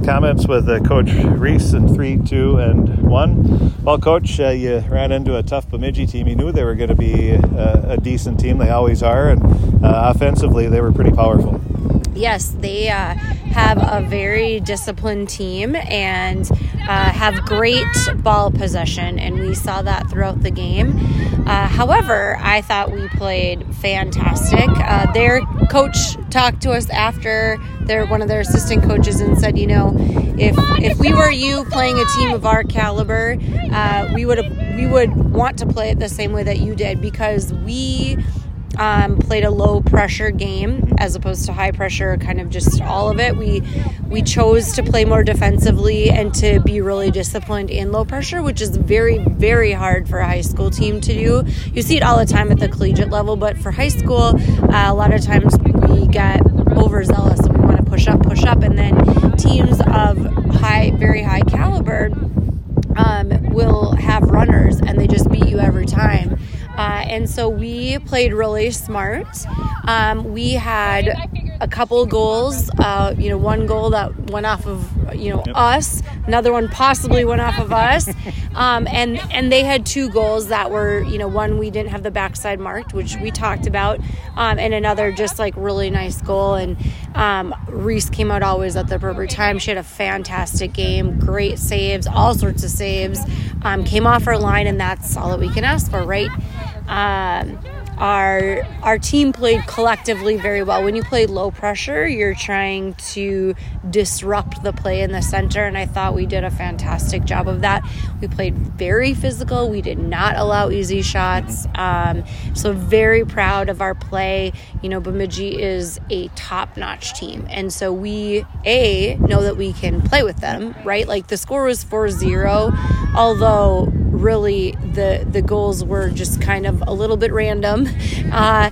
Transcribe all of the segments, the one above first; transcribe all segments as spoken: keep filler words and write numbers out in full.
comments with uh, Coach Reese in three, two, and one. Well, Coach, uh, you ran into a tough Bemidji team. You knew they were going to be a, a decent team. They always are. And uh, offensively, they were pretty powerful. Yes, they uh, have a very disciplined team and uh, have great ball possession, and we saw that throughout the game. Uh, however, I thought we played fantastic. Uh, their coach talked to us after their one of their assistant coaches and said, you know, if if we were you playing a team of our caliber, uh, we would we would want to play it the same way that you did, because we Um, played a low pressure game as opposed to high pressure, kind of just all of it. We we chose to play more defensively and to be really disciplined in low pressure, which is very, very hard for a high school team to do. You see it all the time at the collegiate level, but for high school, uh, a lot of times we get overzealous and we want to push up, push up, and then teams of high, very high caliber um, will have runners and they just beat you every time. Uh, and so we played really smart. Um, we had a couple goals, uh, you know, one goal that went off of, you know, yep. us, another one possibly went off of us. Um, and, and they had two goals that were, you know, one we didn't have the backside marked, which we talked about, um, and another just like really nice goal. And um, Reese came out always at the appropriate time. She had a fantastic game, great saves, all sorts of saves, um, came off her line, and that's all that we can ask for, right? Um, our our team played collectively very well. When you play low pressure, you're trying to disrupt the play in the center, and I thought we did a fantastic job of that. We played very physical. We did not allow easy shots. Um, so very proud of our play. You know, Bemidji is a top-notch team, and so we, A, know that we can play with them, right? Like the score was four zero, although really the the goals were just kind of a little bit random. Uh,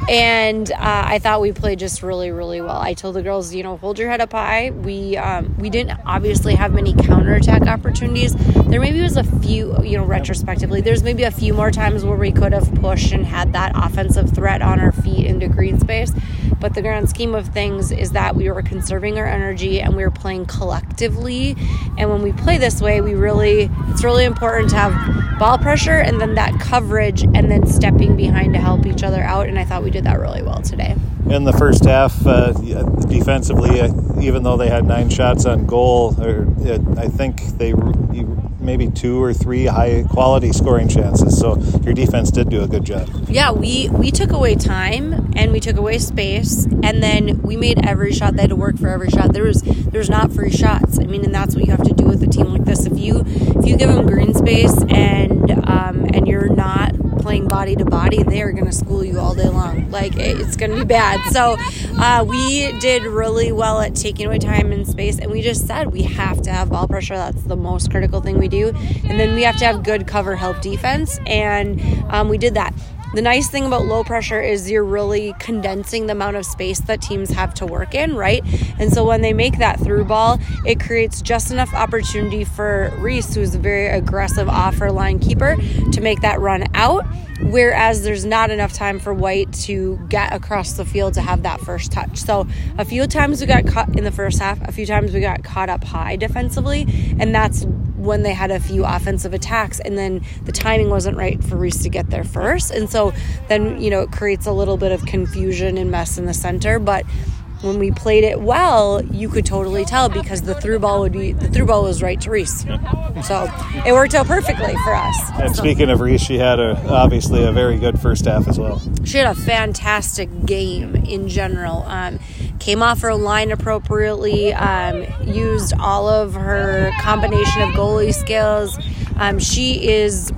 and uh, I thought we played just really, really well. I told the girls, you know, hold your head up high. We um, we didn't obviously have many counterattack opportunities. There maybe was a few, you know, retrospectively, there's maybe a few more times where we could have pushed and had that offensive threat on our feet into green space. But the grand scheme of things is that we were conserving our energy and we were playing collectively. And when we play this way, we really, it's really important to have ball pressure and then that coverage and then stepping behind to help each other out. And I thought we did that really well today. In the first half, uh, defensively, uh, even though they had nine shots on goal, or uh, I think they maybe two or three high-quality scoring chances. So your defense did do a good job. Yeah, we, we took away time and we took away space, and then we made every shot. They had to work for every shot. There was there's not free shots. I mean, and that's what you have to do with a team like this. If you if you give them green space and um, and you're not playing body to body, they are going to school you all day long. Like, it's going to be bad. So uh, we did really well at taking away time and space, and we just said we have to have ball pressure. That's the most critical thing we do. And then we have to have good cover help defense, and um, we did that. The nice thing about low pressure is you're really condensing the amount of space that teams have to work in, right? And so when they make that through ball, it creates just enough opportunity for Reese, who's a very aggressive offer line keeper, to make that run out, whereas there's not enough time for White to get across the field to have that first touch. So a few times we got caught in the first half, a few times we got caught up high defensively, and that's when they had a few offensive attacks, and then the timing wasn't right for Reese to get there first. And so then, you know, it creates a little bit of confusion and mess in the center. But when we played it well, you could totally tell, because the through ball would be the through ball was right to Reese. So it worked out perfectly for us. And so, speaking of Reese, she had a obviously a very good first half as well. She had a fantastic game in general. Um, came off her line appropriately, um, used all of her combination of goalie skills. Um, she is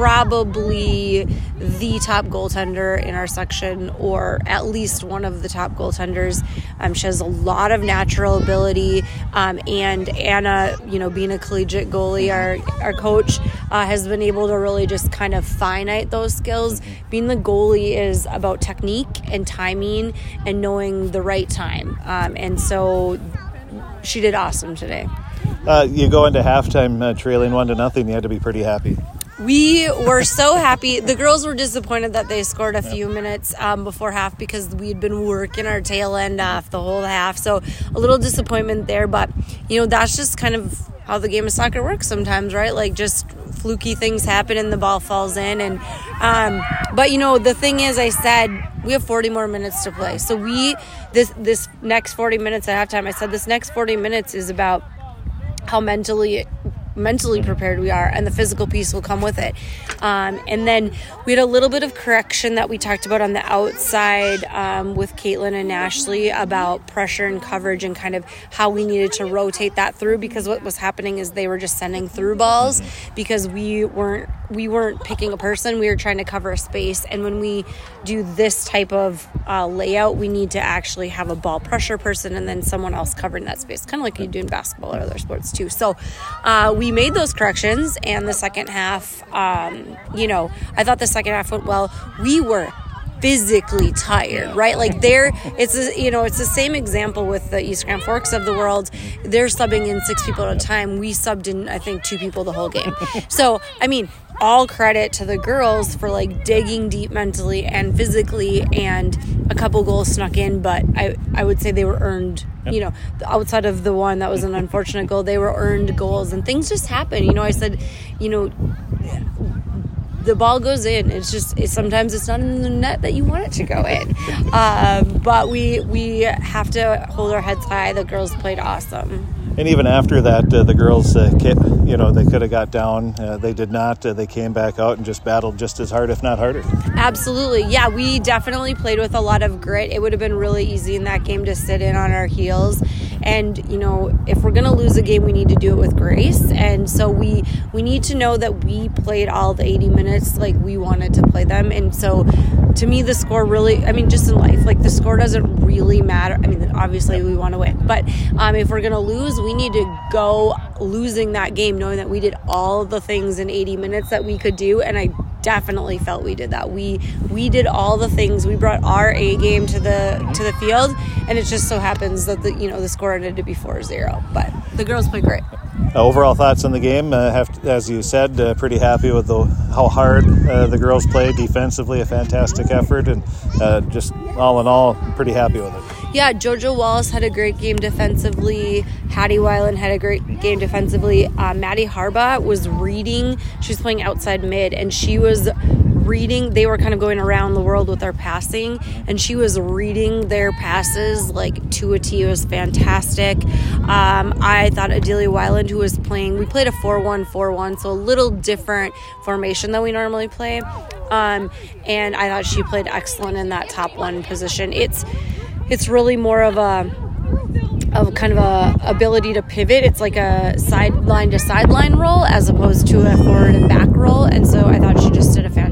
probably the top goaltender in our section, or at least one of the top goaltenders. Um, she has a lot of natural ability, um, and Anna, you know, being a collegiate goalie, our our coach uh, has been able to really just kind of finite those skills. Being the goalie is about technique and timing and knowing the right time, um, and so she did awesome today. Uh, you go into halftime uh, trailing one to nothing. You had to be pretty happy. We were so happy. The girls were disappointed that they scored a few minutes um, before half because we'd been working our tail end off the whole half. So a little disappointment there. But, you know, that's just kind of how the game of soccer works sometimes, right? Like just fluky things happen and the ball falls in. And um, but, you know, the thing is, I said we have forty more minutes to play. So we this this next forty minutes at halftime, I said this next forty minutes is about how mentally mentally prepared we are, and the physical piece will come with it. Um, and then we had a little bit of correction that we talked about on the outside um, with Caitlin and Ashley about pressure and coverage and kind of how we needed to rotate that through, because what was happening is they were just sending through balls because we weren't we weren't picking a person, we were trying to cover a space. And when we do this type of uh, layout, we need to actually have a ball pressure person and then someone else covering that space, kind of like you do in basketball or other sports too. So uh, we made those corrections, and the second half, um, you know, I thought the second half went well. We were physically tired, right? Like there, it's a, you know, it's the same example with the East Grand Forks of the world. They're subbing in six people at a time. We subbed in, I think, two people the whole game. So, I mean, all credit to the girls for like digging deep mentally and physically, and a couple goals snuck in, but I, I would say they were earned. You know, outside of the one that was an unfortunate goal, they were earned goals, and things just happen. You know, I said, you know, the ball goes in. It's just it's, sometimes it's not in the net that you want it to go in. Um, but we we have to hold our heads high. The girls played awesome. And even after that, uh, the girls, uh, you know, they could have got down. Uh, they did not. Uh, they came back out and just battled just as hard, if not harder. Absolutely. Yeah, we definitely played with a lot of grit. It would have been really easy in that game to sit in on our heels. And, you know, if we're going to lose a game, we need to do it with grace. And so we, we need to know that we played all the eighty minutes like we wanted to play them. And so to me, the score really, I mean, just in life, like the score doesn't really matter. I mean, obviously we want to win. But um, if we're going to lose, we need to go losing that game knowing that we did all the things in eighty minutes that we could do. And I definitely felt we did that. We we did all the things. We brought our A game to the to the field, and it just so happens that the you know the score ended to be four zero. But the girls played great. Uh, overall thoughts on the game, uh, have to, as you said, uh, pretty happy with the, how hard uh, the girls played defensively, a fantastic effort, and uh, just all in all, pretty happy with it. Yeah, JoJo Wallace had a great game defensively. Hattie Weiland had a great game defensively. Uh, Maddie Harbaugh was reading. She was playing outside mid, and she was reading. They were kind of going around the world with their passing, and she was reading their passes like to a T. It was fantastic. Um, I thought Adelia Weiland, who was playing, we played a four one four one, so a little different formation than we normally play. Um, and I thought she played excellent in that top one position. It's it's really more of a of kind of a ability to pivot. It's like a sideline to sideline role as opposed to a forward and back role. And so I thought she just did a fantastic